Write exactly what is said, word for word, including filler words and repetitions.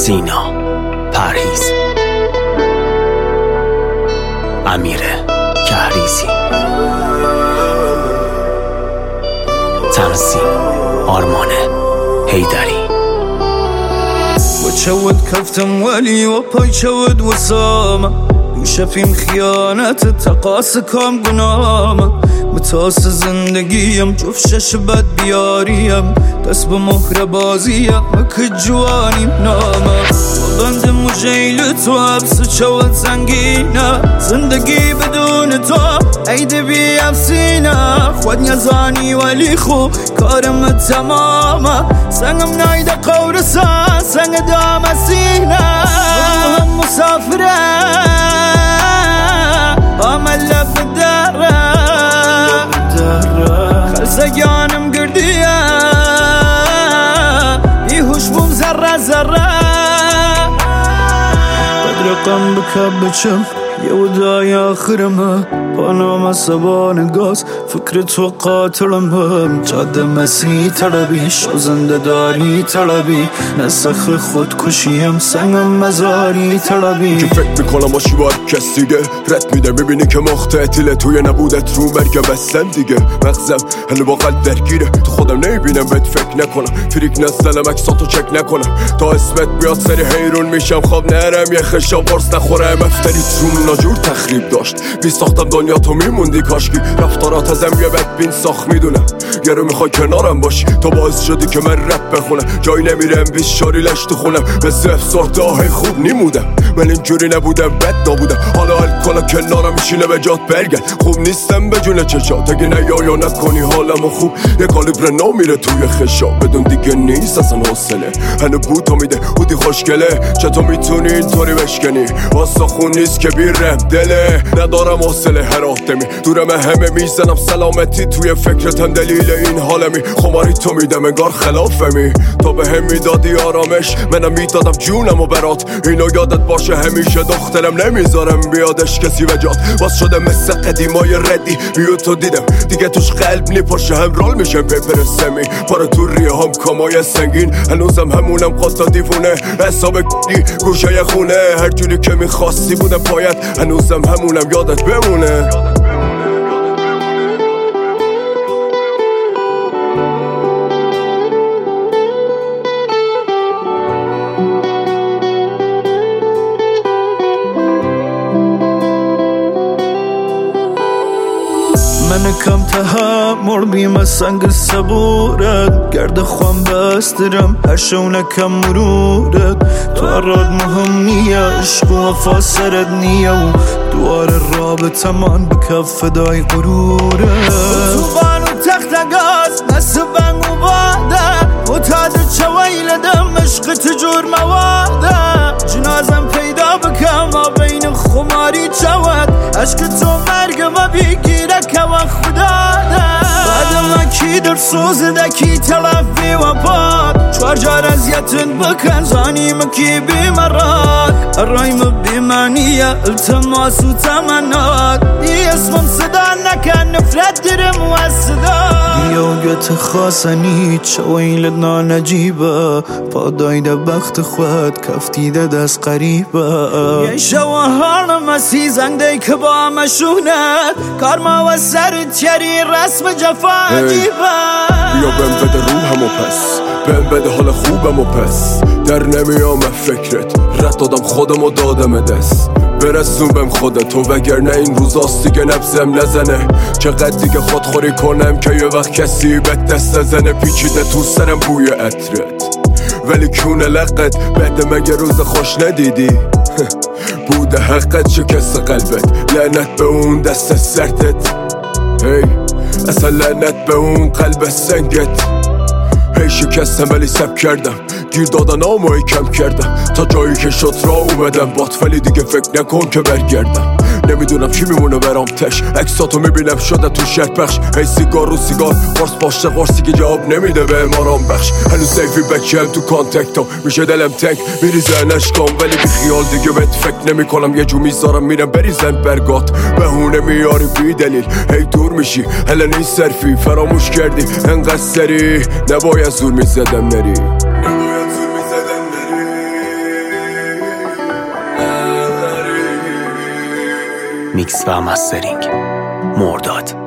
سینا پرهیز، امیر کهریزی، تنظیم آرمان حیدری. وچود کفتم ولی و پای چود وسامه دوشفیم خیانت تقاس کام گنامه متاس زندگیم جفت شش بد بیاریم دست به مهر بازیم مک جوانیم نامه بند مجیل تو حبس چود زنگینه زندگی بدون تو عید بی افسینه خود نزانی ولی خو کارم تمامه سنگم نایده قورسان سنگ دام سینه هم مسافره عمل لب داره خلصگانم گردیه بیهوش بوم ذره ذره بدرقم بکب بچم یه ودای آخرمه پانام سبان گاز فکر تو قاتلمم جاده مسیح طلبی شوزنده داری طلبی نسخ خودکشیم سنگم مزاری طلبی که فکر میکنم باشی با کس دیگه رد میده میبینی که مختعطیله توی نبودت رو مرگه بستم دیگه مغزم هنو با قلب درگیره تو خودم نمیبینم بهت فکر نکنم فریک نزنم اکساتو چک نکنم تا اسمت بیاد سری حیرون میشم خواب نرم یه خشاب قرص نخورم افتریت روم ناجور تخریب داشت بی ساختم دنیا تو میموندی کاشکی رفتارات ازم یه بدبین ساخت میدونم یه رو میخوای کنارم باشی تو باعث شدی که من رپ بخونم جایی نمیرم بیش شاری لش تو خونم مثل افسرده های خوب نیمودم من اینجوری نبودم بد نبودم حالا الکلا کنارم میشینه به جات برگرد خوب نیستم به جون چشات اگه نیا یا نکنی حالمو خوب یه کالیبر نو میره توی خشاب بدون دیگه نیست اصلا حوصله هنو بوتا میده بودی خوشگله چطور میتونی اینطوری بشکنی واسه خون نیست که بیرم دله ندارم حوصله هر آدمی دورم همه میزنم سلامتی توی فکرتم دلیل این حالمی خماری تو میدم انگار خلافمی تا به هم میدادی آرامش منم میدادم جونم و برات اینو یادت باشه همیشه دخترم نمیذارم بیادش کسی وجات باز شده مثل قدیمای ردی بیو تو دیدم دیگه توش قلب نیپاشه هم رول میشم پیپر سمی پاره تو ریه هم کامای سنگین هنوزم همونم قطا دیوونه حساب دی گوشه خونه هر جوری که میخواستی بودم پایت هنوزم همونم یادت بمونه من کم تحمل بیم سنگ صبورت گرد خوام بسترم هر شونه کم مرورت تو اراد مهم نیه عشق و وفا سرت نیه و دوار رابطه من به کف فدای غرورت تو بانو تخت گاز مثل بنگ و باده متعد چویلدم عشق تجور مواده جنازم پیدا بکم ما بین خماری چود عشق تو مرگ ما بگیره که و خدا ده بعد ما کی در سوزده کی تلفی و پاد چوار جار ازیتن بکن زانیم کی بیمراد الرایم بیمانیه التماس و تمنات دی اسمم صدا نکن نفرت درم و صدا دیوگت خاصنی چویلت نانجیبه پادایده بخت خود کفتیده دست قریبه یه شو حالم اسی زنده که با مشونت کارما و سر تیری رسم جفا عجیبه بیا بهم بده روحمو پس بهم بده حال خوبمو پس در نمیام فکرت رد دادم خودمو دادم دست برسون بهم خودتو وگرنه این روزاست دیگه نبزم نزنه چقدر دیگه خودخوری کنم که یه وقت کسی به دست نزنه پیچیده تو سرم بوی عطرت ولی کونه لقت بعد مگه روز خوش ندیدی بوده حقت شکست قلبت لعنت به اون دست سرتت هی اصلا لعنت به اون قلب سنگت هی شکستم ولی سب کردم گیر دادن آمایی کم کردم تا جایی که شد را اومدم بات ولی دیگه فکر نکن که برگردم نمیدونم چی میمونه برام تش عکساتو میبینم شده تو شهر پخش هی سیگار رو سیگار قرص پاشته قرصی که جواب نمیده به امارام بخش هنوز سیفی بچم تو کانتکتو میشه دلم تنگ میریزن اشکام ولی بی خیال دیگه بهت فکر نمی کنم یه جو میذارم میرم بریزن برگات بهونه میاری بی دلیل هی دور میشی هلا نیست صرفی فراموش کردی انقدر سری نباید زور میزدم نری میکس و مسترینگ مرداد.